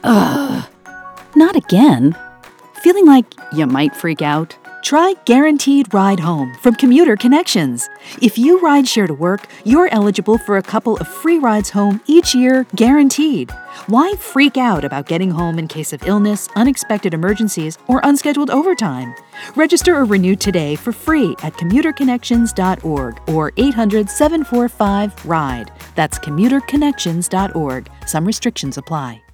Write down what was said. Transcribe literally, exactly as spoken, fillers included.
Ugh, not again. Feeling like you might freak out? Try Guaranteed Ride Home from Commuter Connections. If you ride share to work, you're eligible for a couple of free rides home each year, guaranteed. Why freak out about getting home in case of illness, unexpected emergencies, or unscheduled overtime? Register or renew today for free at commuter connections dot org or eight hundred, seven four five, RIDE. That's commuter connections dot org. Some restrictions apply.